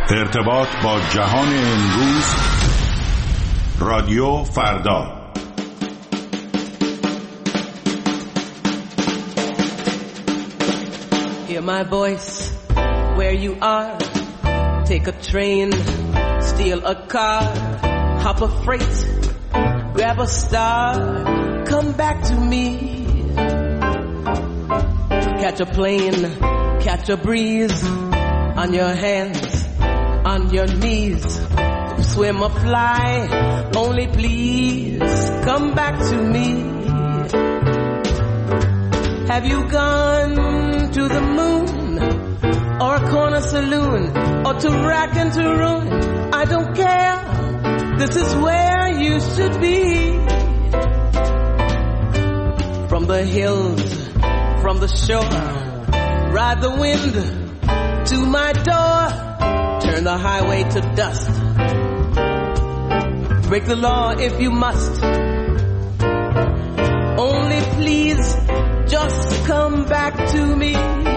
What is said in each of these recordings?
ارتباط با جهان امروز. رادیو فردا. Hear my voice where you are. Take a train, steal a car, hop a freight, grab a star, come back to me. Catch a plane, catch a breeze, on your hands, on your knees. Swim or fly, only please come back to me. Have you gone to the moon, or a corner saloon, or to rack and to ruin? I don't care, this is where you should be. From the hills, from the shore, ride the wind to my door. Turn the highway to dust. Break the law if you must. Only please just come back to me.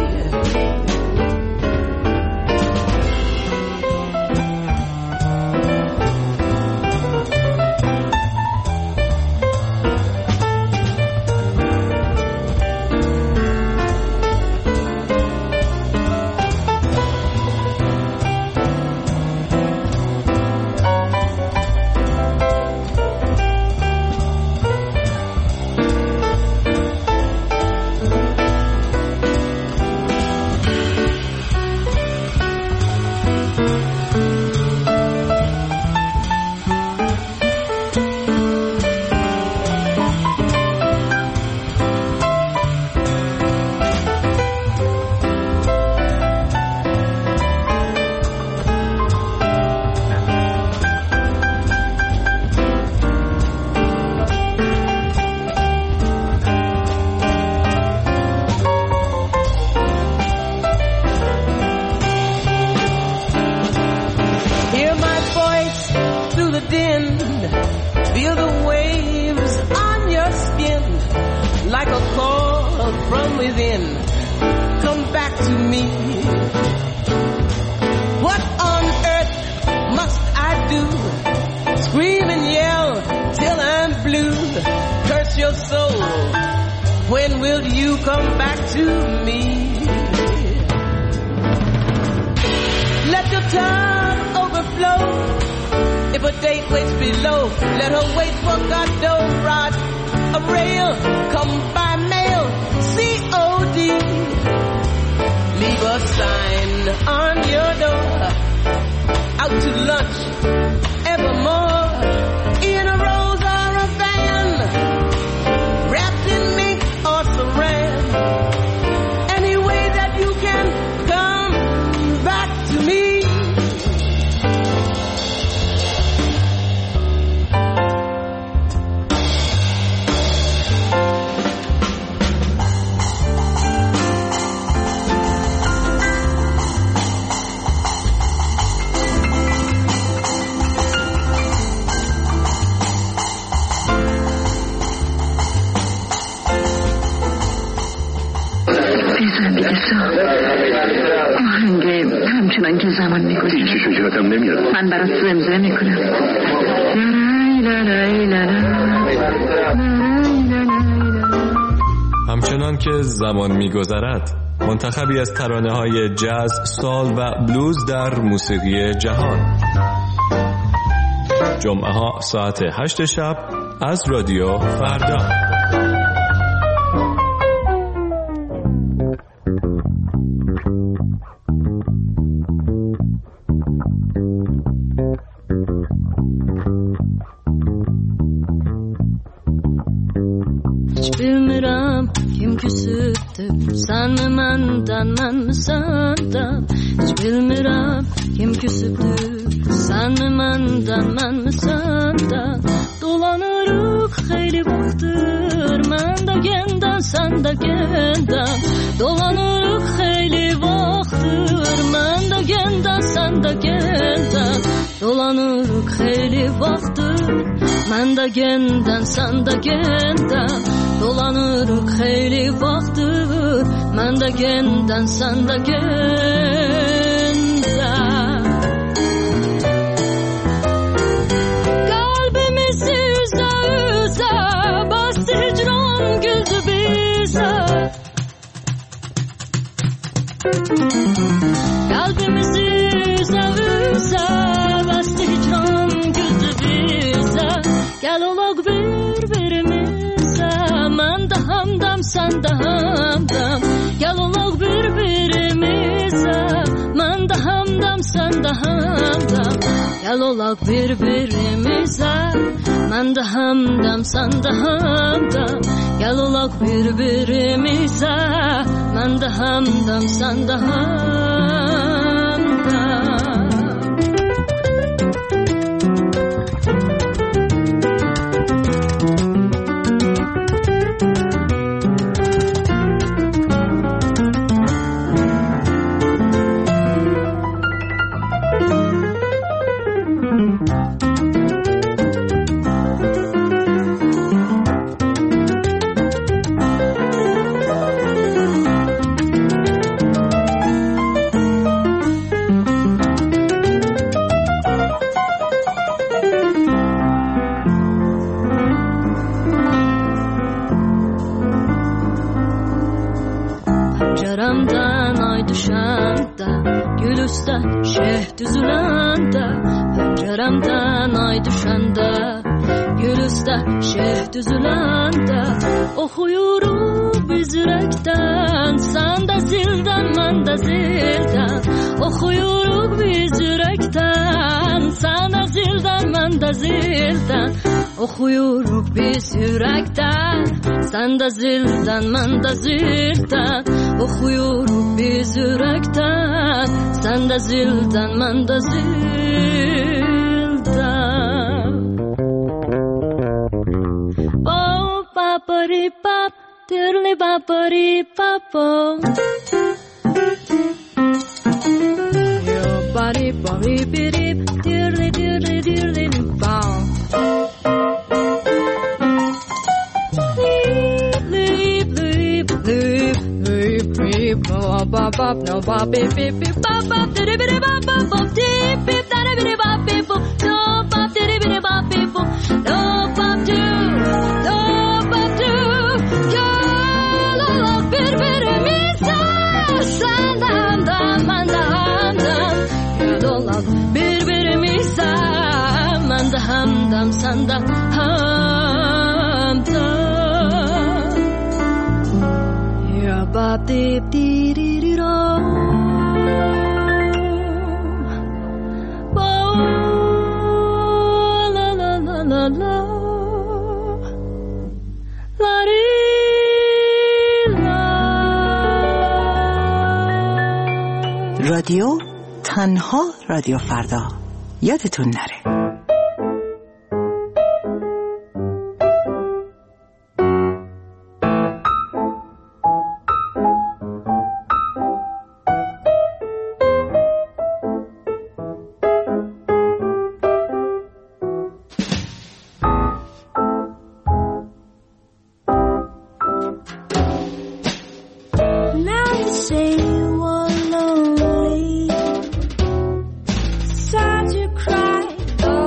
همچنان که زمان میگذره هیچی شجاعتم نمیاد. من برات زمزمه میکنم. همچنان که زمان میگذرد، منتخبی از ترانه‌های جاز، سال و بلوز در موسیقی جهان. جمعه ها ساعت 8 شب از رادیو فردا. Sen mi menden, men mi senden? Hiç bilmirəm kim küsübdür. Sen mi menden, men mi senden? Dolanırıq xeyli vaxtdır, mən də gəndən, sən də gəndən. Dolanırıq xeyli vaxtdır, mən də gəndən, sən də gəndən. Dolanırıq xeyli vaxtdır, mən də gəndən, sən də gəndən. Dolanırıq xeyli vaxtdır, mən də gəndən, sən də gəndən. sen de hamdam. Gel olaq bir-birimizə, mən də hamdam, sən də hamdam. Gel olaq bir-birimizə, mən də hamdam, sən də hamdam. Gel olaq bir-birimizə, mən də hamdam, sən də hamdam. Pəncərəmdən ay düşəndə, gül üstə şeh düzüləndə. Pəncərəmdən ay düşəndə, gül üstə şeh düzüləndə. Oxuyuruq biz ürəkdən, sən də zildən, mən də zildən. Oxuyuruq biz ürəkdən, sən də zildən, mən də zildən. Oxuyuruq biz ürəkdən, sən də zildən, mən də zildən. Oxuyuruq biz ürəkdən, sən də zildən, mən də zildən. Bop, bap-a-ri-bap, tirli-bap-a-ri-bap-o. Yo-ba-ri-ba-ri-bi-rip, tirli-tirli-tirli-bap. Bop bop no bop beep beep beep bop bop diddy biddy bop bop bop deep beep daddy biddy bop beep boop no bop diddy biddy bop beep boop no bop do gel olaq bir-birimizə, sən də hamdam, mən də hamdam. Gel olaq bir-birimizə, mən də hamdam, sən də hamdam. Ya bop deep dee dee. رادیو تنها رادیو فردا، یادتون نره. Sad to cry,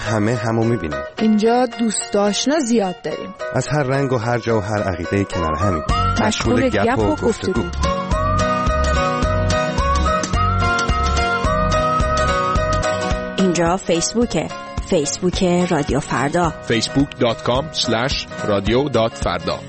همه همو میبینیم. اینجا دوست آشنا زیاد داریم، از هر رنگ و هر جا و هر عقیده کنار همین، مشغول گپ و گفتگو. اینجا فیسبوک رادیو فردا، facebook.com/radio.farda.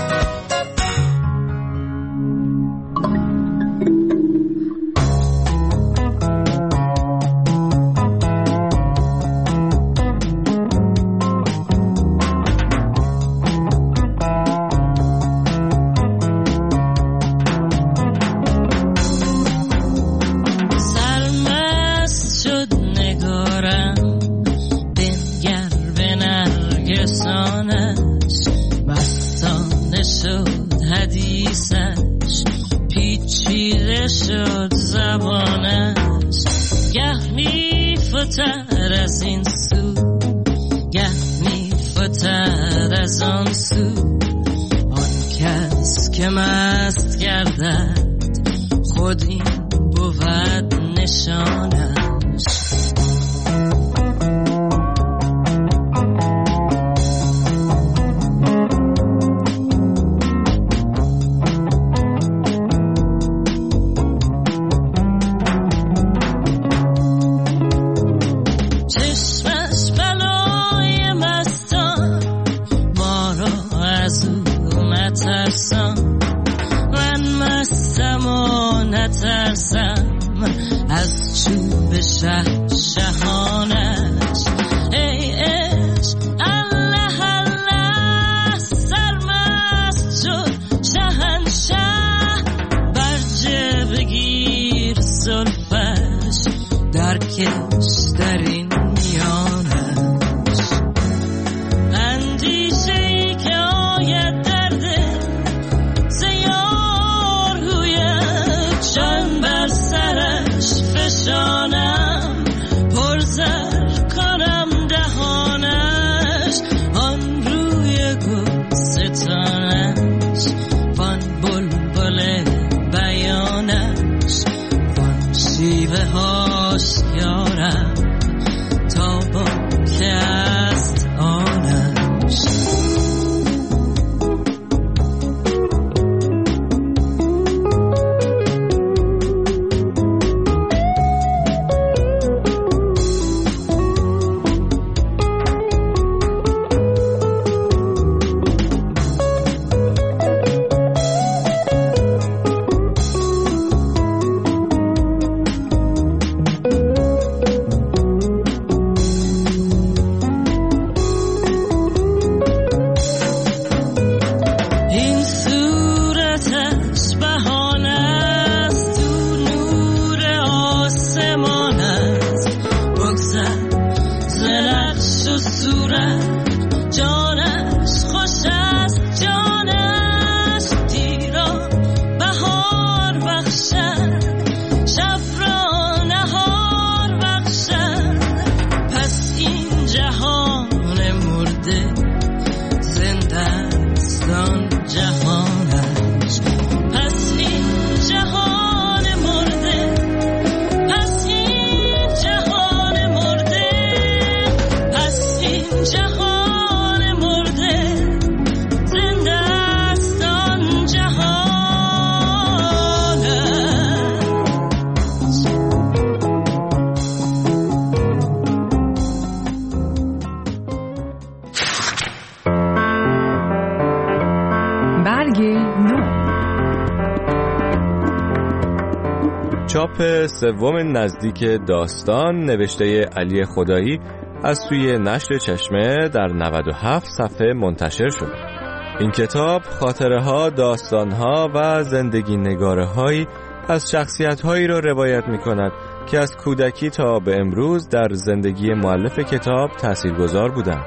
چاپ سوم نزدیک داستان نوشته علی خدایی از سوی نشر چشمه در 97 صفحه منتشر شد. این کتاب خاطره‌ها، داستان‌ها و زندگی نگاره‌هایی از شخصیت‌هایی را روایت می‌کند که از کودکی تا به امروز در زندگی مؤلف کتاب تاثیرگذار بودند.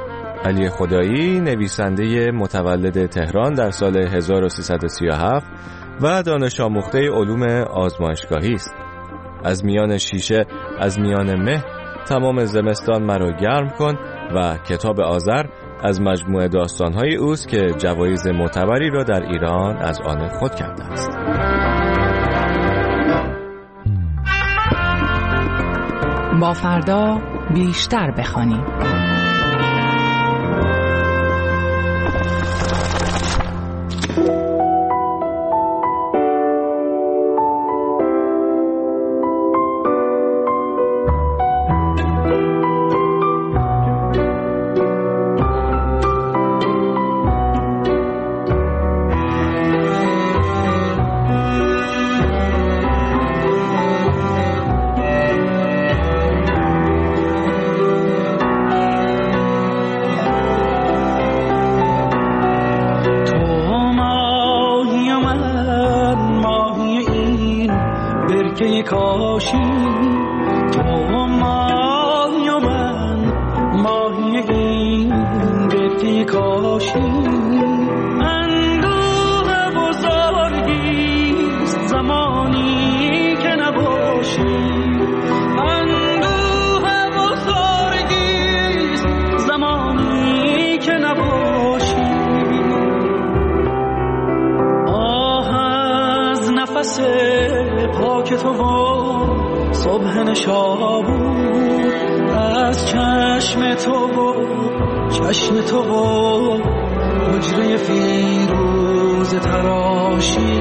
علی خدایی نویسنده متولد تهران در سال 1337 و دانش آموخته علوم آزمایشگاهی است. از میان شیشه، از میان مه، تمام زمستان مرا گرم کن و کتاب آذر از مجموعه داستان‌های اوست که جوایز معتبری را در ایران از آن خود کرده است. با فردا بیشتر بخوانیم. پاک تو و صبح نشابور از چشم تو و حجره فیروز تراشی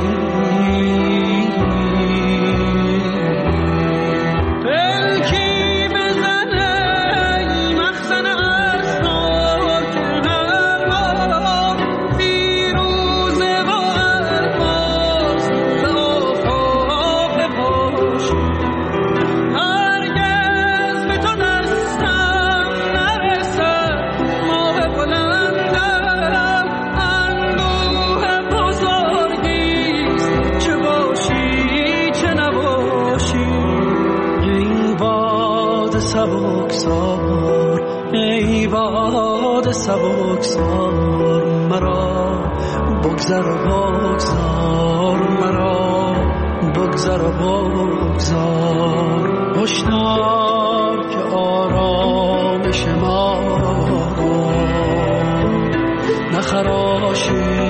سبکسار مرا بگذر مرا بگذر هشدار که آرامش ما نخراشی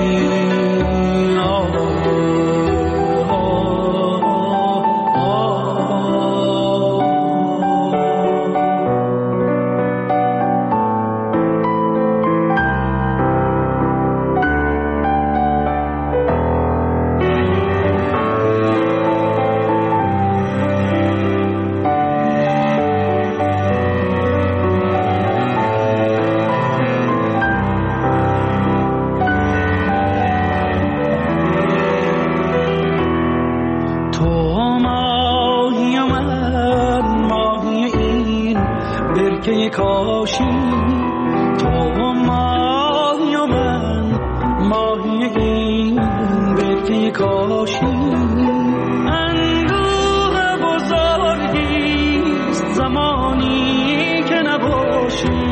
کاشی تو ماهی و من ماهی این برکه کاشی اندوه بزرگیست زمانی که نباشی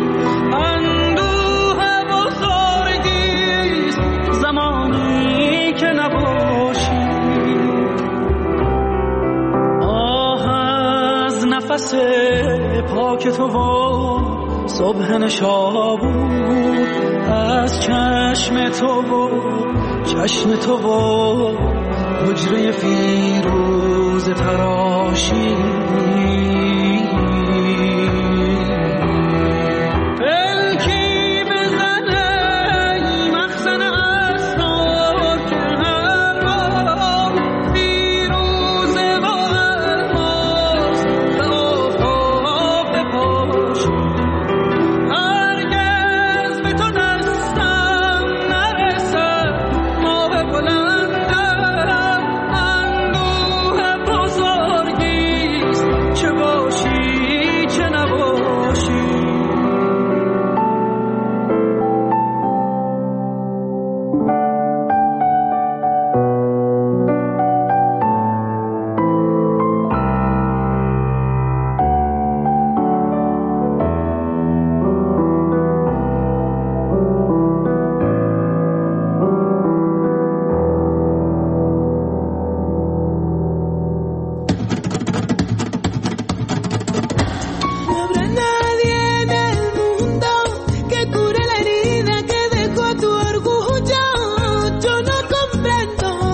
اندوه بزرگیست زمانی که نباشی آه از نفس پاک تو و صبح نشابور از چشم تو و حجره فیروز تراشی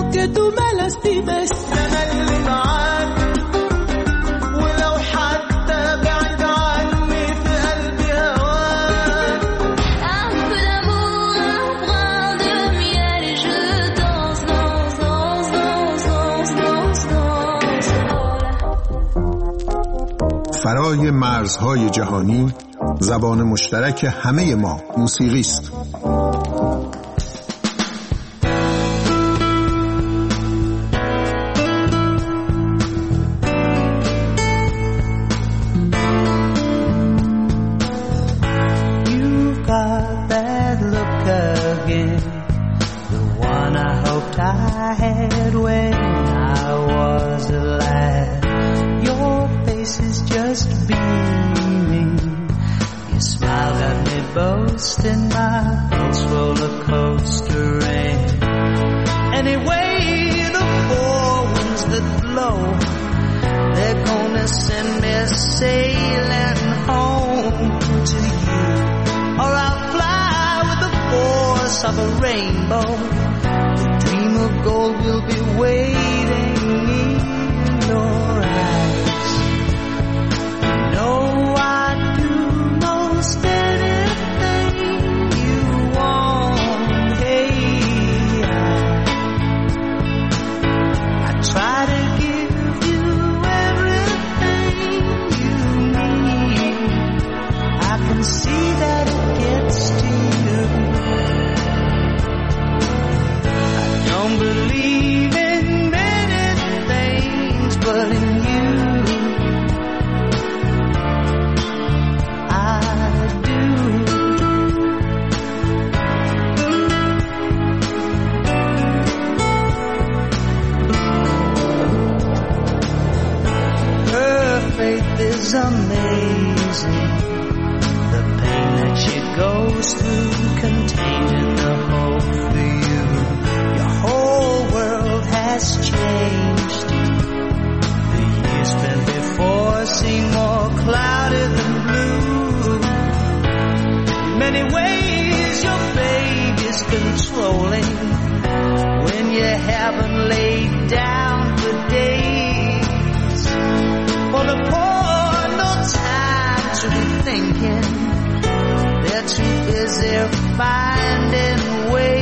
ولو حتى برای مرزهای جهانی زبان مشترک همه ما موسیقی است. Finding ways